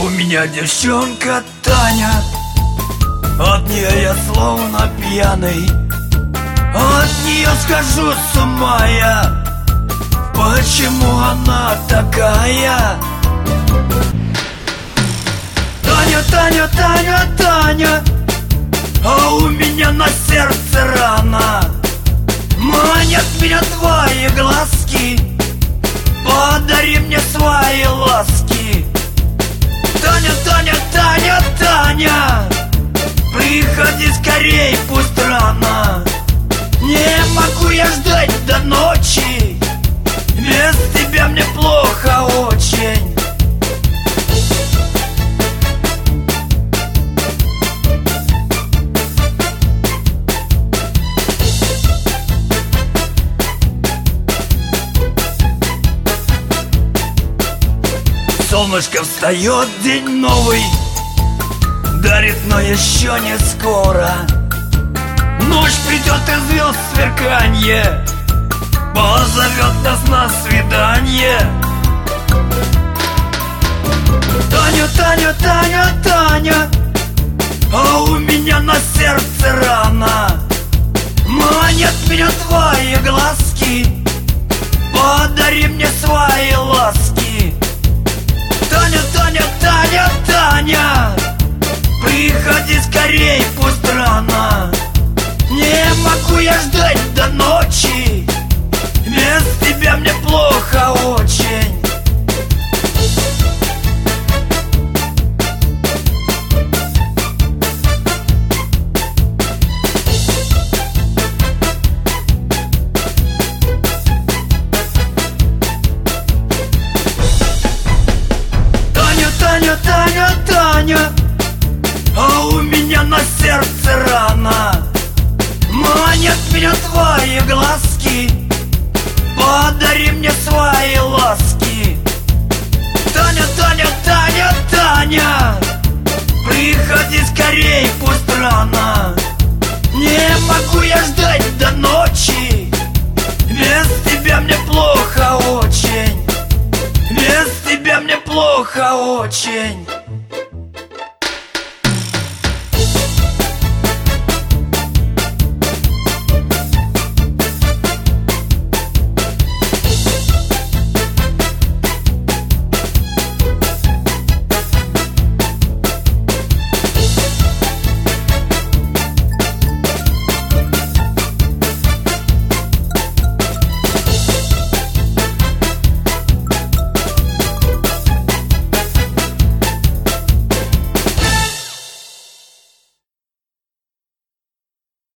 У меня девчонка Таня, от нее я словно пьяный, от нее схожу с ума я. Почему она такая? Таня, Таня, Таня, Таня, а у меня на сердце рана. Манят меня твои глазки, подари мне свои ласки. Таня, Таня, Таня, Таня, приходи скорей, пусть рано. Не могу я ждать до ночи, без тебя мне плохо очень. Солнышко встает, день новый дарит, но еще не скоро. Ночь придет и звезд сверканье позовет нас на свидание. Таня, Таня, Таня, Таня, а у меня на сердце рана. Манят меня твои глазки, подари мне свои ласки. Таня, Таня, Таня, Таня, приходи скорей, пусть рано. Не могу я ждать до ночи, без тебя мне плохо очень. Таня, Таня, Таня, Таня, а у меня на сердце рана. Манят меня твои глазки, подари мне свои ласки. Таня, Таня, Таня, Таня, приходи скорей, пусть рано. Не могу я ждать до ночи, без тебя мне плохо очень. Без тебя мне плохо очень.